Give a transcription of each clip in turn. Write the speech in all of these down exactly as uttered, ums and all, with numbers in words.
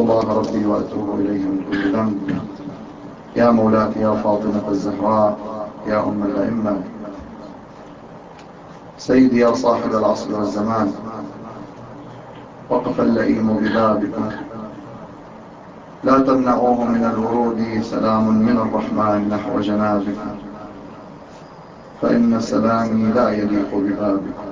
الله ربي وأتوب إليه من كل ذنب. يا مولاتي يا فاطمة الزهراء يا أم الأئمة، سيدي يا صاحب العصر والزمان، وقف اللئيم ببابكم، لا تمنعوه من الورود، سلام من الرحمن نحو جنابكم، فإن سلامي لا يليق ببابكم.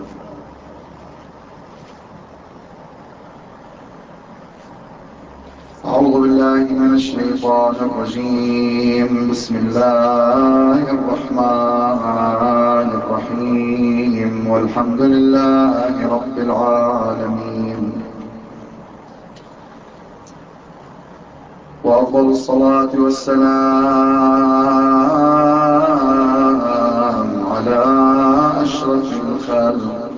أعوذ بالله من الشيطان الرجيم. بسم الله الرحمن الرحيم. والحمد لله رب العالمين، وأفضل الصلاة والسلام على أشرف الخلق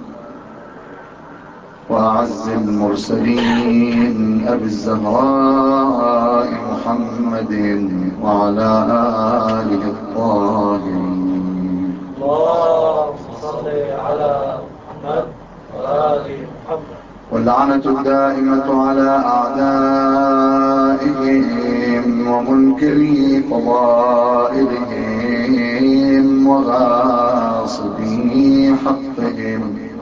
وأعز المرسلين أبي الزهراء محمد وعلى آله الطاهرين. اللهم صل على محمد وآل محمد. واللعنة الدائمة على أعدائهم ومنكري فضائلهم وغاصبي حقهم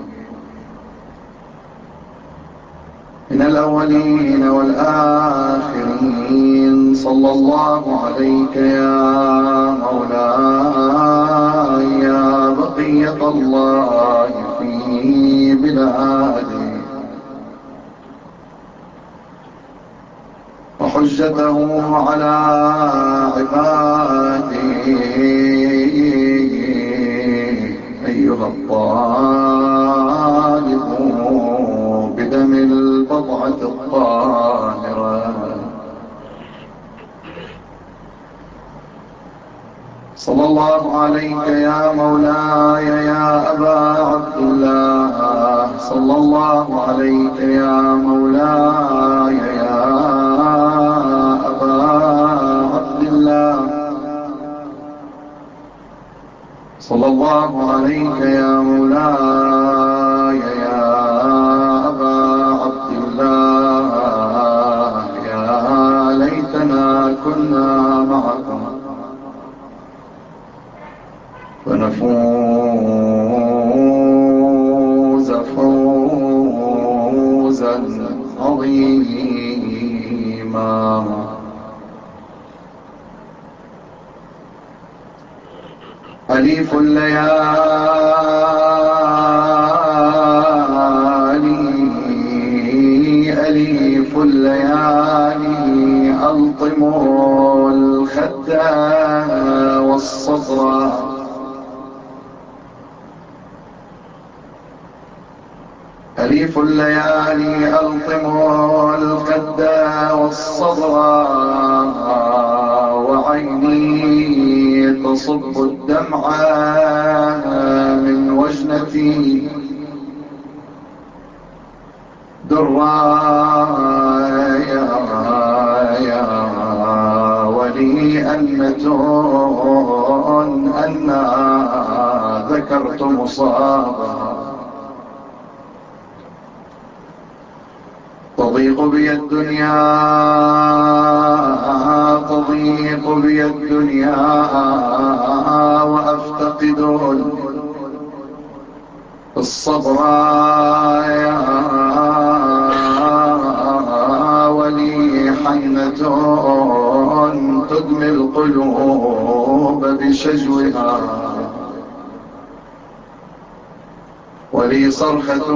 من الأولين والآخرين. صلى الله عليك يا مولاي يا بقية الله في بلاده، وحجته على عباده، أيها الطالب بدم البضعة الطاهرة. صلى الله عليك يا مولاي يا أبا عبد الله، صلى الله عليك يا مولاي يا أبا عبد الله، صلى الله عليك يا مولاي يا أبا عبد الله. يا ليتنا كنا معكم فنفوز فوزا عظيما. أليف الليالي أليف الليالي ألطم الخد والصدر، أليف الليالي ألطم الخد والصدر، وعيني تصب الدمع من وجنتي درايا، ولي أنة أنا ذكرت مصابها، تضيق بي الدنيا تضيق بي الدنيا وأفتقد الصبر، ولي حنة تدمي القلوب بشجوها، ولي صرخة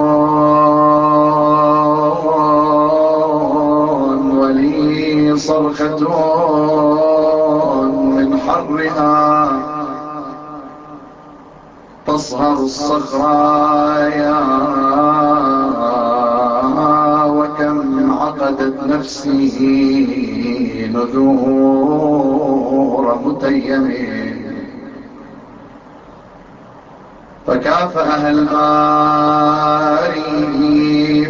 ولي صرخة من حرها تصهر الصخرايا، وكم عقدت نفسي نذور متيم، فكافأها الباري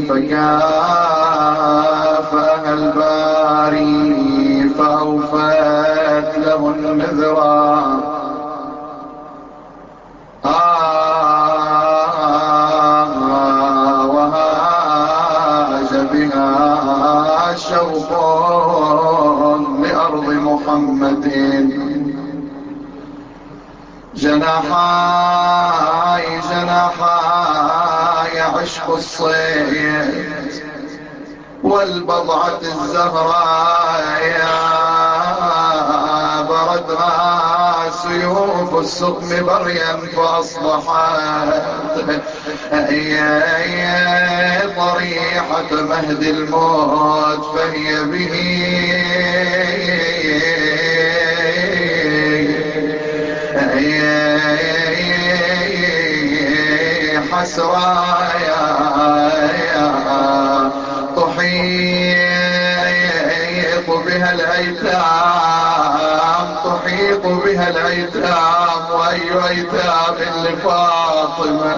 فكافأها الباري فأوفت له النذرا، آه وهاج بها شوق لأرض محمد. جناحاي جناحاي عشق الصيد والبضعة الزهراء، بردها سيوف السقم بريا فأصبحت طريحة مهد الموت، فهي به حسرايا تحيط بها الأيتام، تحيط بها الأيتام، وأي أيتام لفاطمة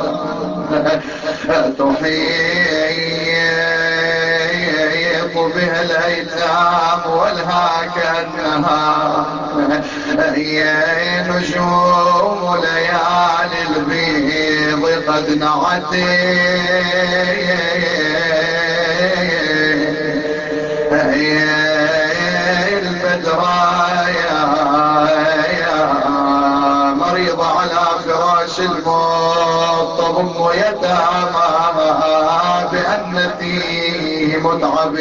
تحيط بها الأيتام، ولها كأنها نجوم ليالي البيض قد نعت البدرايا، مريضة على فراش الموت تضم يتاماها بأنتي متعب،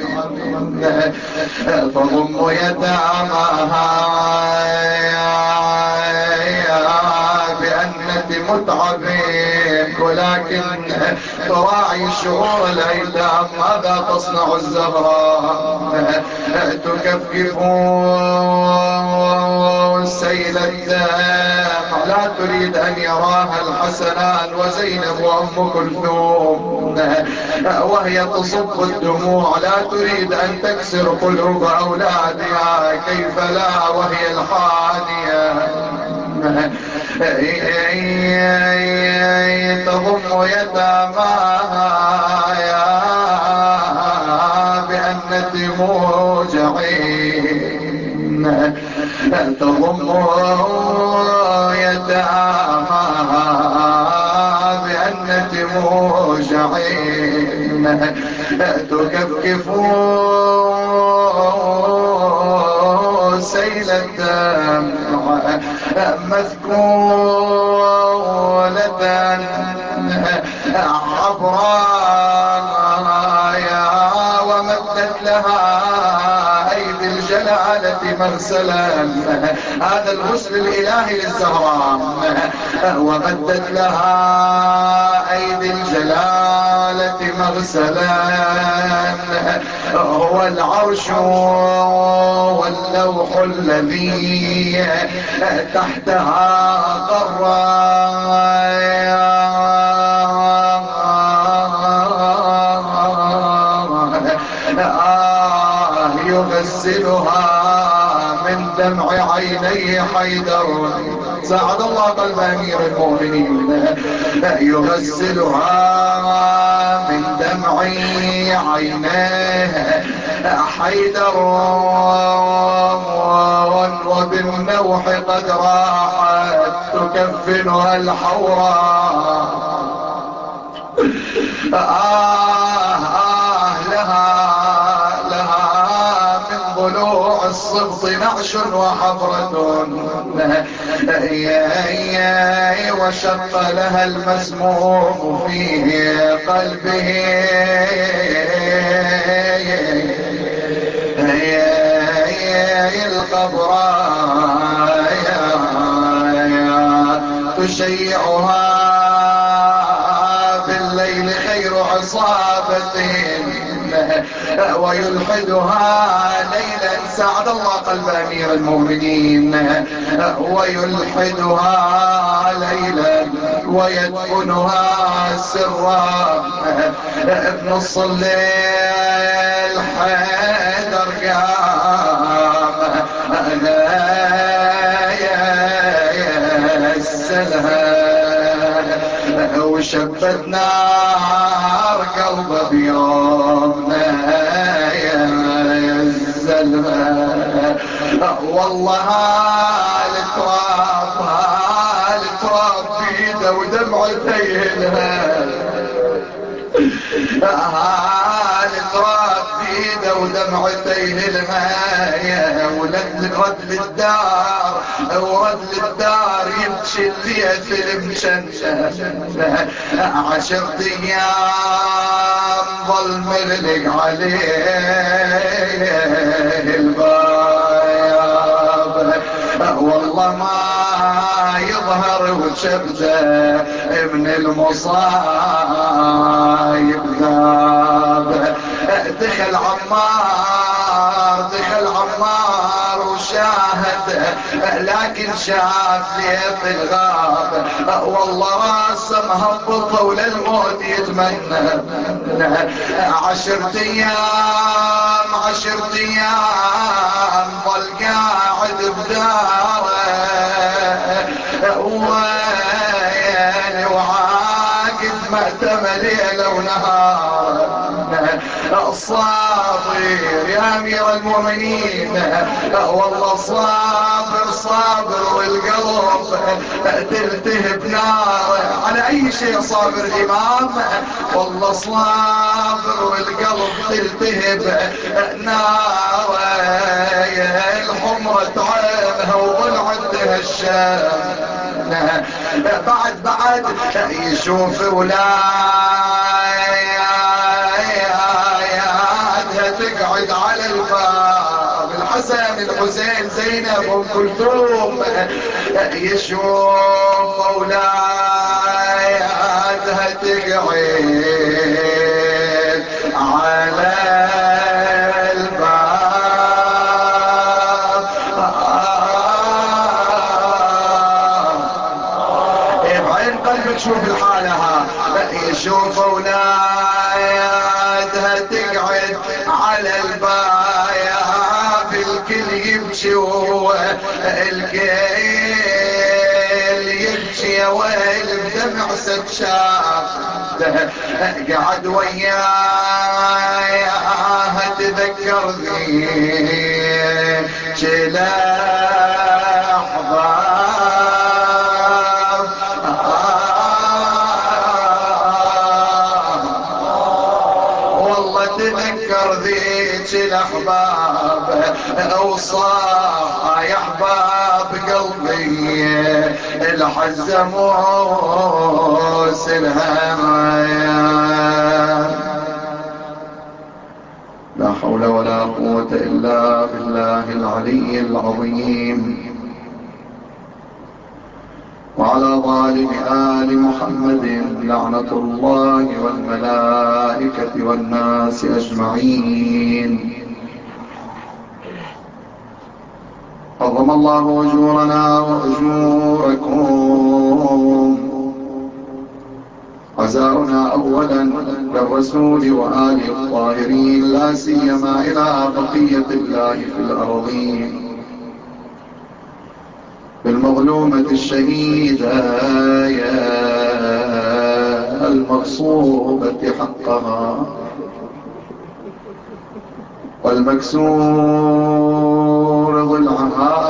تضم يتاماها بأنتي متعب، ولكن تراعي شعور الأيتام. ماذا تصنع الزهراء؟ تكفكف سيل الدمع، لا تريد أن يراها الحسنان وزينب وأم كلثوم، وهي تصب الدموع، لا تريد أن تكسر قلوب أولادها، كيف لا وهي الحانية تضم يتاماها بأنة موجعين، تضم يتاماها بأنة موجعين، تكفكف سيل الدمع مثقولة عبرايا، ومدت لها أيدي الجلالة مغسلا. هذا الغسل الإلهي للزهراء. ومدت لها أيدي الجلالة مغسلا، هو العرش واللوح الذي تحتها قرايا، آه يغسلها من دمع عيني حيدر، ساعد الله قلب أمير المؤمنين، يغسلها من دمع عينيه حيدر، وبالنوح قد راحت تكفنها الحوراء. آه آه لها لها من ضلوع الصبط نعش وحفرة، وشق لها المسموم في قلبه القبرايا، تشيعها بالليل خير عصابة، ويلحدها ليلا، ساعد الله قلب أمير المؤمنين، ويلحدها ليلا ويدفنها سرا. ابن الصليل حيدر قام يسلها، وشبت نار قلب بيومنا يزلها. والله هالتراب هالتراب بيده ودمعتيه لها، هالتراب بيده ودمعتيه المايه ولد رد للدار ورد للدار يمشي الليث المشنشن عشرة ايام ظل مغلق عليه الباب والله ما يظهر وشبده من المصايب ذاب. دخل عمار دخل عمار وشاهد لكن شاف ليث الغاب والله راسه مهبطه وللموت يتمنى. عشرة ايام عشرة ايام ظل قاعد بداره وين وعاقد مأتم ليله ونهار. صابر يا امير المؤمنين والله صابر صابر والقلب تلتهب نار. على اي شيء صابر الامام؟ والله صابر والقلب تلتهب نار. الحمرة عينها وظل عندها الشام بعد بعد يشوف ولاياتها تقعد على الباب. الحسن الحسين زينب ام كلثوم يشوف ولاياتها تقعد على شوف الحالها يشوف اولادها تقعد على الباب الكل يمشي والكل يمشي يا ويل بدمع ستشاف. قعد وياها تذكر ذي لحظة تذكر ذيك الأحباب أوصاها يا أحباب قلبي الحزة موس الهمان. لا حول ولا قوة إلا بالله العلي العظيم. وعلى ظالم آل محمد لعنة الله والملائكة والناس أجمعين. عظم الله أجورنا وأجوركم. عزاؤنا أولا للرسول وآل الطاهرين لا سيما إلى بقية الله في الأرضين بالمظلومة الشهيدة المغصوبة حقها والمكسور ضلعها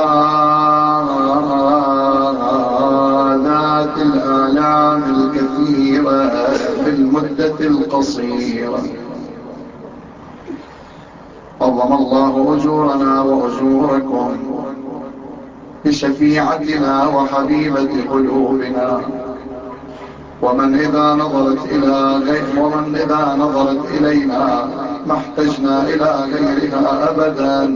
ذات الآلام الكثيرة في المدة القصيرة. عظم الله أجورنا وأجوركم بشفيعتنا وحبيبة قلوبنا ومن إذا نظرت إلى غير ومن إذا نظرت إلينا ما احتجنا إلى غيرها أبدا.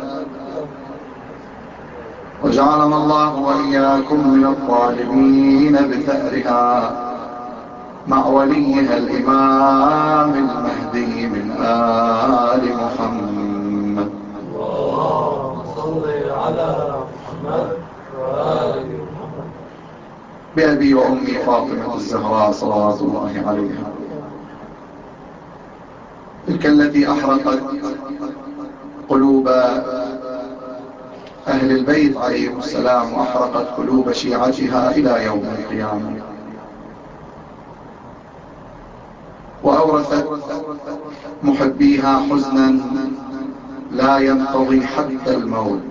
وجعلنا الله وإياكم من الظالمين بثأرها مع وليها الإمام المهدي من آل محمد. اللهم صل على محمد وآل محمد. بأبي وأمي فاطمة الزهراء صلوات الله عليها، تلك التي أحرقت قلوب أهل البيت عليهم السلام وأحرقت قلوب شيعتها إلى يوم القيامة، وأورثت محبيها حزنا لا ينقضي حتى الموت.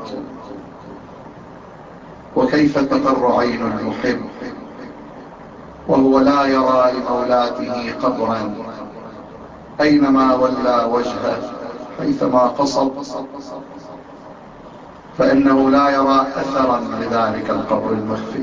وكيف تقر عين المحب وهو لا يرى لمولاته قبرا أينما ولى وجهه حيثما قصد فإنه لا يرى أثرا لذلك القبر المخفي.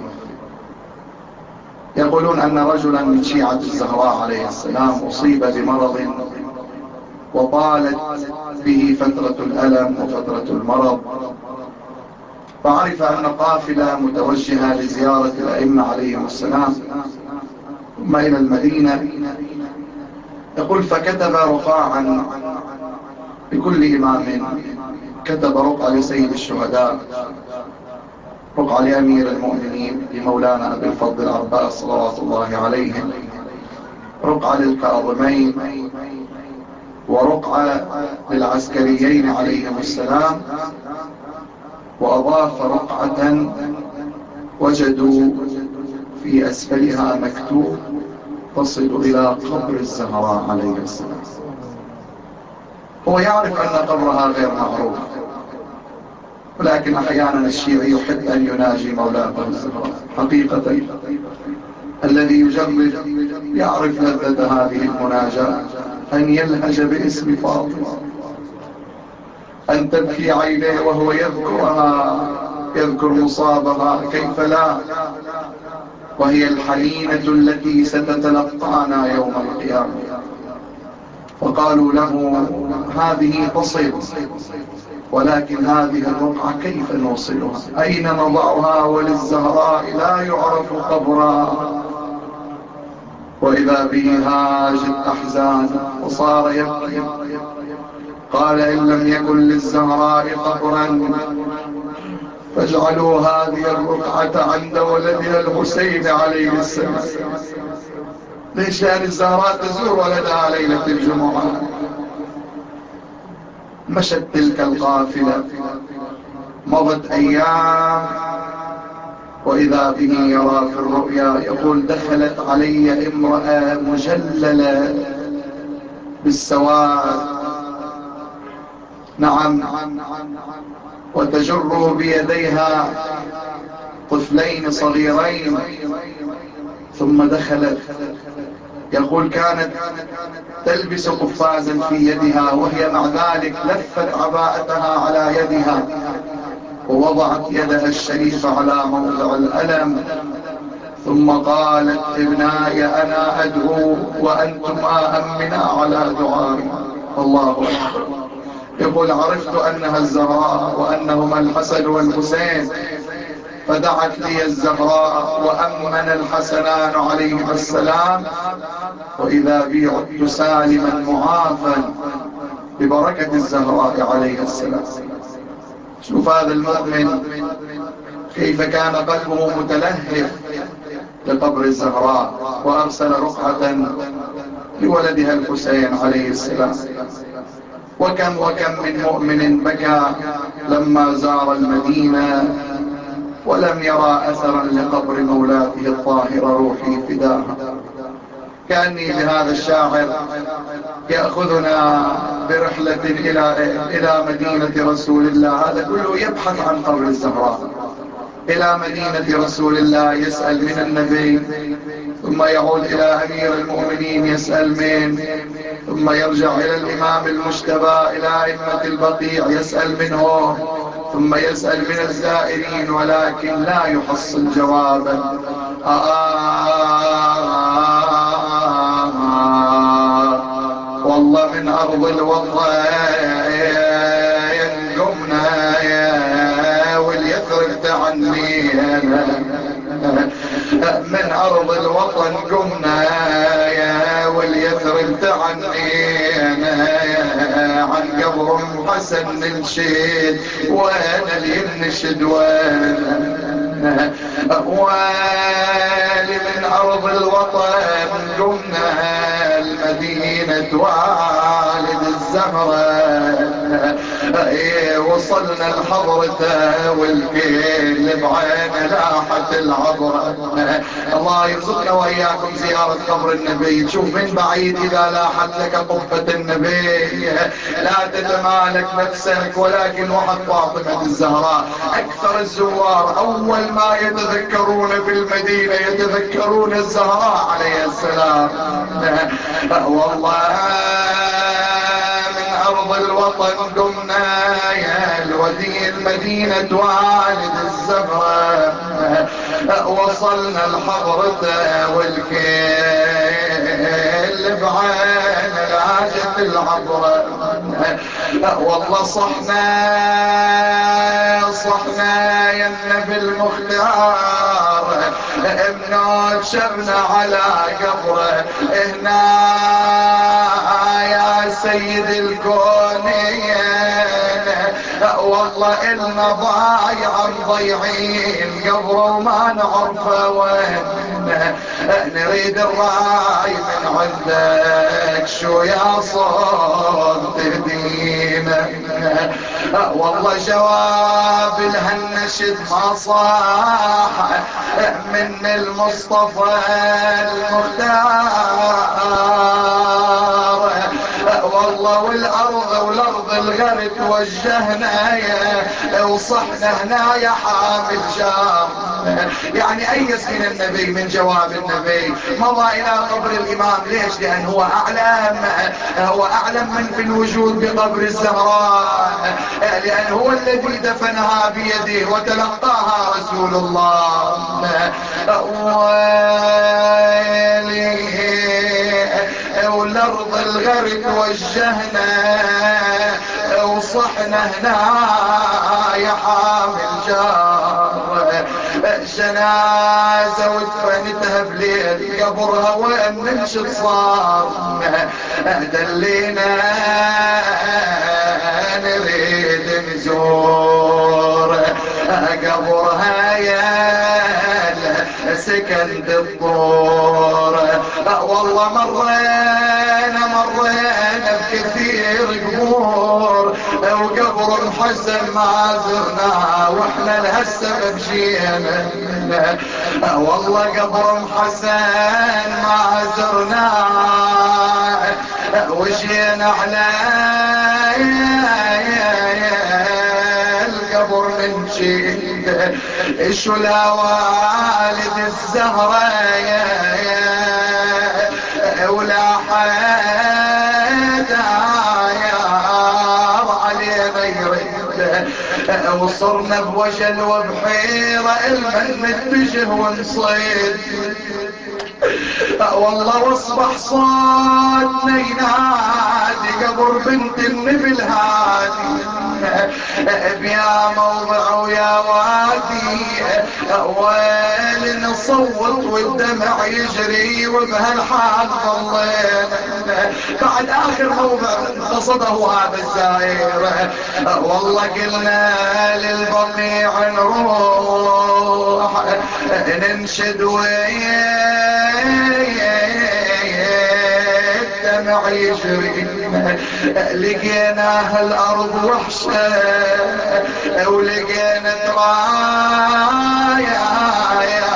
يقولون أن رجلا من شيعة الزهراء عليه السلام أصيب بمرض وطالت به فترة الألم وفترة المرض، فعرف أن قافلة متوجهة لزيارة الأئمة عليهم السلام ثم إلى المدينة. يقول فكتب رقاعا لكل إمام، كتب رقعة لسيد الشهداء، رقعة لأمير المؤمنين لمولانا أبي الفضل العباس صلوات الله عليهم، رقعة للكاظمين، ورقعة للعسكريين عليهم السلام، وأضاف رقعة وجدوا في أسفلها مكتوب تصل إلى قبر الزهراء عليه السلام. هو يعرف أن قبرها غير معروف، ولكن أحيانا الشيعي يحب أن يناجي مولاته الزهراء. حقيقة الذي يجرب يعرف لذة هذه المناجاة، أن يلهج باسم فاطمة، أن تبكي عينيه وهو يذكرها، يذكر مصابها، كيف لا، وهي الحنينة التي ستتلقانا يوم القيامة. فقالوا له هذه تصل، ولكن هذه الرقعة كيف نوصلها؟ أين نضعها؟ وللزهراء لا يعرف قبرها. وإذا به هاجت أحزان وصار يبكي. قال إن لم يكن للزهراء قبرا فاجعلوا هذه الرقعة عند ولدها الحسين عليه السلام. ليش؟ لأن الزهراء تزور ولدها ليلة الجمعة. مشت تلك القافلة، مضت أيام، وإذا به يرى في الرؤيا، يقول دخلت علي امرأة مجللة بالسواد، نعم، وتجر بيديها طفلين صغيرين، ثم دخلت. يقول كانت تلبس قفازا في يدها، وهي مع ذلك لفت عباءتها على يدها ووضعت يدها الشريفة على موضع الألم، ثم قالت ابناي أنا أدعو وأنتما أمنا على دعائي. الله أكبر. يقول عرفت أنها الزهراء وأنهما الحسن والحسين، فدعت لي الزهراء وأمن الحسنان عليهما السلام، وإذا بي عدت سالما معافا ببركة الزهراء عليها السلام. شوف هذا المؤمن كيف كان قلبه متلهف لقبر الزهراء، وأرسل رقعة لولدها الحسين عليه السلام. وكم وكم من مؤمن بكى لما زار المدينة ولم يرى أثرا لقبر مولاته الطاهرة روحي فداها. كأني بهذا الشاعر يأخذنا برحلة إلى إلى مدينة رسول الله، هذا كله يبحث عن قبر الزهراء. إلى مدينة رسول الله يسأل من النبي، ثم يعود إلى أمير المؤمنين يسأل من، ثم يرجع إلى الإمام المجتبى إلى أئمة البقيع يسأل منهم، ثم يسأل من الزائرين، ولكن لا يحصل جوابا. آه والله من أرض الوطن قمنا واليثرب تعنينا، من أرض الوطن قمنا واليثرب تعنينا، عن قبر حسن ننشد وين اللي ننشد وين والي، من أرض الوطن قمنا المدينة والد الزهراء، وصلنا لحضرته والكيل بعين لاحة العبرة. الله يرزقنا وإياكم زيارة قبر النبي. تشوف من بعيد إذا لاحت لك قبة النبي لا تتمالك نفسك، ولكن وحد فاطمة الزهراء أكثر الزوار أول ما يتذكرون في المدينة يتذكرون الزهراء عليه السلام. والله من أرض الوطن وطن دمنا يا الودي المدينة والد الزهرة، وصلنا لحضرته والكل بعين لاجت العبرة. والله صحنا صحنا يا النبي المختار، منوت شبنا على قبره هنا يا سيد الكونين. والله إلنا ضايع مضيعين قبره وما نعرفه وين، نريد الراي من عندك شو يا صوت تهدينا. والله جواب الهالنشد ما صاح من المصطفى المختار. والله والأرض والأرض الغرب توجهنا وصحنا هنا يا حامل جار. يعني أيس من النبي من جواب النبي، مضى إلى قبر الإمام. ليش؟ لأن هو أعلم، هو أعلم من في الوجود بقبر الزهراء، لأن هو الذي دفنها بيده وتلقاها رسول الله. والأرض الغرب توجهنا وصحنا هنا يا حامل جار. جنازة ودفنتها بليل قبرها وين ننشد صار. دلينا نريد نزور قبرها يا سكند الطور. والله مرينا مرينا بكثير قبور وقبر الحسن ما زرنا واحنا لهسه مشينا. والله قبر الحسن ما زرنا وجينا على القبر من شيء شو لا والد الزهرة ولا حدا يار علينا يرد. وصرنا بوجل وبحيرة المن نتجه ونصيد. والله واصبح صوتنا ينادي قبر بنت النبي الهادي بيا موضع ويا وادي. ويل نصوت والدمع يجري وبهالحال ظلينا بعد آخر موضع قصده هذا الزائر. والله قلنا للبقيع نروح ننشد الدمع يجري. لقينا الأرض وحشة ولقينا ترايا يا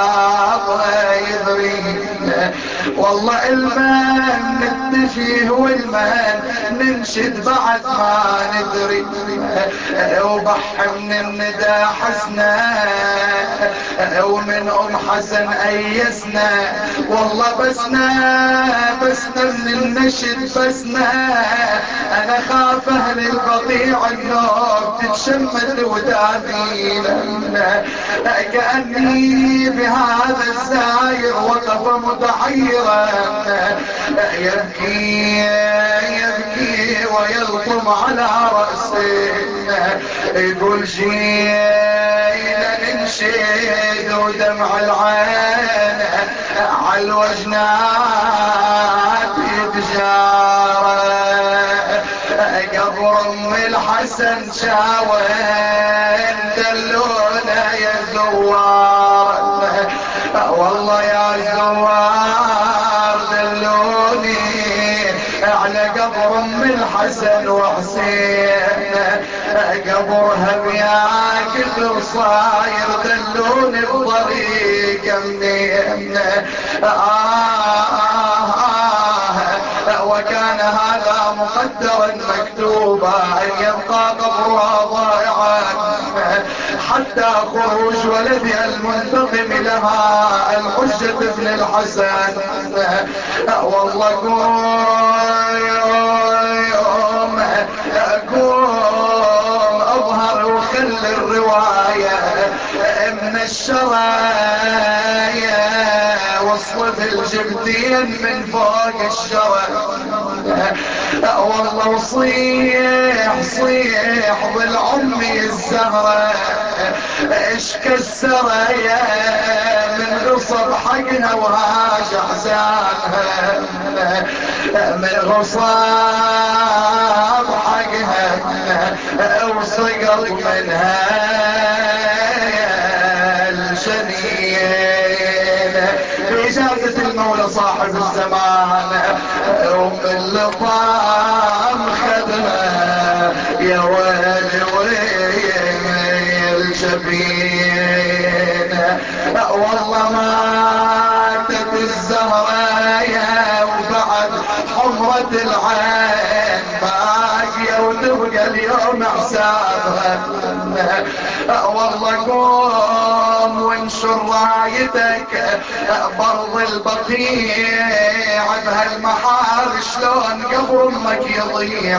يضري. والله المن نتجه والمن ننشد بعد ما ندري. وبح من الندى حسنا ومن أم حسن أيسنا. والله بسنا بسنا من النشد بسنا. أنا خاف أهل البقيع النوم تتشمت وداذينا. كأني بهذا الزاير وقف متحيرا يبكي يبكي ويلطم على رأسي. يقول جينا ننشد ودمع العين على الوجنات يتجارى. قبر ام الحسن شاوين دلونا يا زوار. والله يا زوار دلوني على قبر ام الحسن وحسين. قبرها بياكل صاير دلوني بطريق منين. آه آه وكان هذا مقدرا مكتوبا أن يبقى قبرها ضائعا حتى خروج ولدها المنتقم لها الحجة ابن الحسن. والله يوم رواية من الشرايا وصلت الجبتين من فوق الشرى. والله وصيح صيح ظل امي الزهرة اش كسرة يا من غصب حقها وهاش احزانها من غصب حقها وسقط منها الجنين بإجازة المولى صاحب الزمان ومن لطام خدها يا ويلي ويلي الجبين. والله ماتت الزهراء وبعد حمرة العين باقية وتبقى اليوم حسابها. والله قوم وانشر رايتك برض البقيع بهالمحار شلون قبر امك يضيع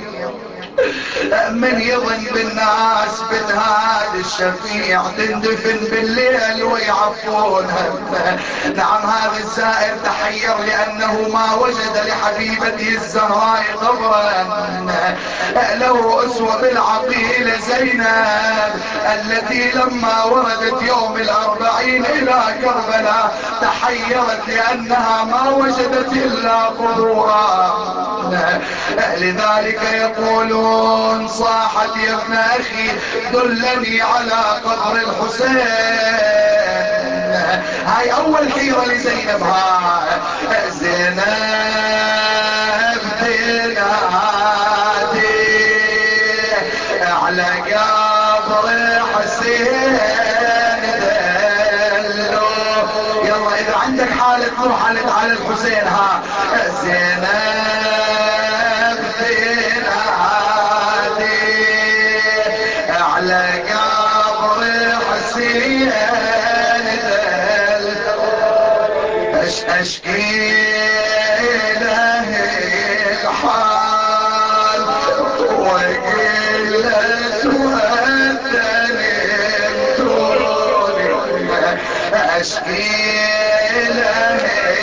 من يظن بالناس بالهاد الشفيع تندفن بالليل ويعفونها. نعم هذا الزائر تحير لأنه ما وجد لحبيبته الزهراء قبرا له أسوة بالعقيلة زينب التي لما وردت يوم الأربعين إلى كربلاء تحيرت لأنها ما وجدت إلا قبورا. لذلك يقولون صاحت يا ابن أخي دلني على قبر الحسين. هاي أول حيرة لزينب. هاي زينب تنادي على قبر حسين دلو. يلا إذا عندك حالة روح على الحسين. ها زينب تنادي على قبر حسين اشكي له الحال وقلت وأذنتوني اشكي له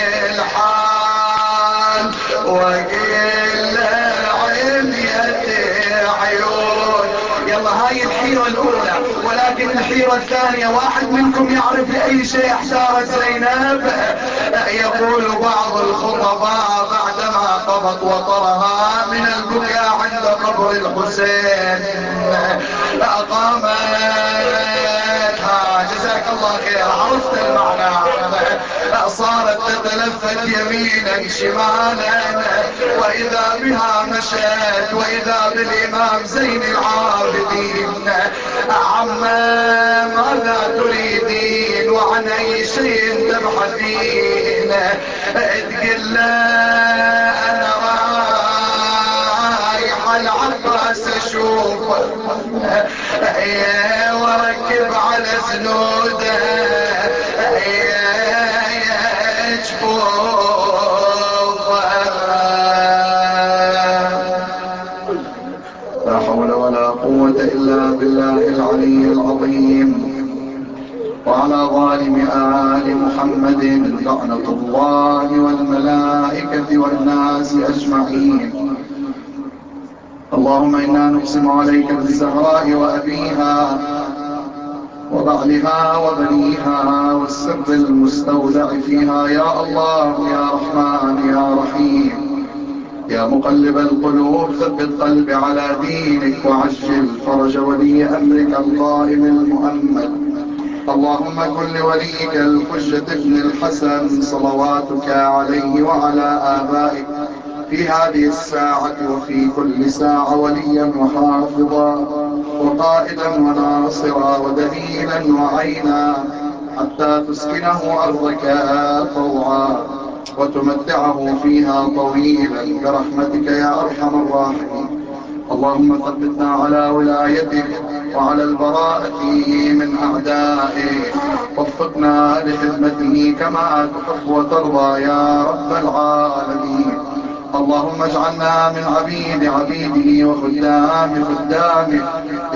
الحال وقل عمية عيون. يلا هاي الحيرة الاولى. ولكن الحيرة الثانية واحد منكم يعرف لأي شيء احتارت زينب؟ يقول بعض الخطباء بعدما قضت وطرها من البكاء عند قبر الحسين أقامتها جزاك الله خير عرفت المعنى. صارت تتلفت يمينا شمالا وإذا بها مشت وإذا بالإمام زين العابدين. عما ماذا تريدين وعن أي شيء تبحثين؟ تقول لا أنا رايح العباس أشوف وركب على سنوده لا حول ولا قوة إلا بالله العلي العظيم. وعلى ظالم آل محمد لعنة الله والملائكة والناس أجمعين. اللهم إنا نقسم عليك بالزهراء وأبيها وبعلها وبنيها والسر المستودع فيها يا الله يا رحمن يا رحيم يا مقلب القلوب ثبت قلبي على دينك وعجل فرج ولي أمرك القائم المؤمل. اللهم كن لوليك الحجة ابن الحسن صلواتك عليه وعلى آبائك في هذه الساعة وفي كل ساعة وليا وحافظا وقائدا وناصرا ودليلا وعينا حتى تسكنه أرضك طوعا وتمتعه فيها طويلا برحمتك يا أرحم الراحمين. اللهم ثبتنا على ولايتك وعلى البراءة من أعدائك وفقنا لخدمته كما تحب وترضى يا رب العالمين. اللهم اجعلنا من عبيد عبيده وخدام خدامه.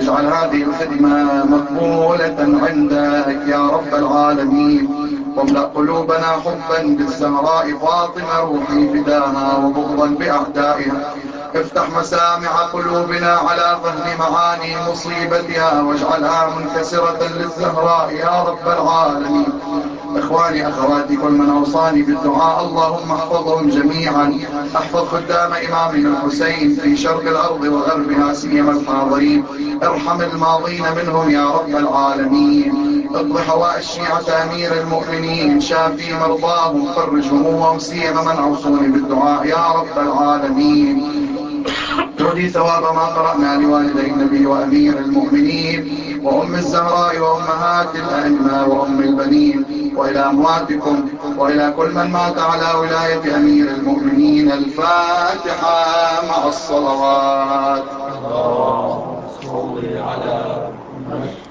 واجعل هذه الخدمة مقبولة عندك يا رب العالمين، واملأ قلوبنا حبا بالزهراء فاطمة روحي فداها وبغضا بأعدائها. افتح مسامع قلوبنا على فهم معاني مصيبتها واجعلها منكسرة للزهراء يا رب العالمين. إخواني أخواتي كل من أوصاني بالدعاء اللهم احفظهم جميعا. احفظ خدام إمامنا الحسين في شرق الأرض وغربها سيما الحاضرين. ارحم الماضين منهم يا رب العالمين. اقض حوائج الشيعة أمير المؤمنين، شافي مرضاهم، فرج همومهم سيما من أوصوني بالدعاء يا رب العالمين. تهدي ثواب ما قرأنا لوالدي النبي وأمير المؤمنين وأم الزهراء وأمهات الأئمة وأم البنين، وإلى أمواتكم وإلى كل من مات على ولاية أمير المؤمنين. الفاتحة مع الصلوات. اللهم صل على محمد.